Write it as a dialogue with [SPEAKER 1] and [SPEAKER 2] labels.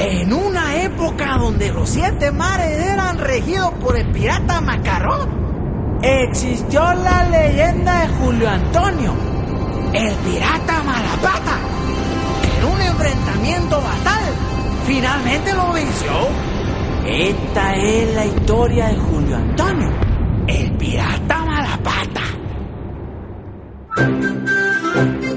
[SPEAKER 1] En una época donde los 7 mares eran regidos por el pirata Macarrón, existió la leyenda de Julio Antonio, el pirata Malapata, que en un enfrentamiento fatal finalmente lo venció. Esta es la historia de Julio Antonio, el pirata Malapata.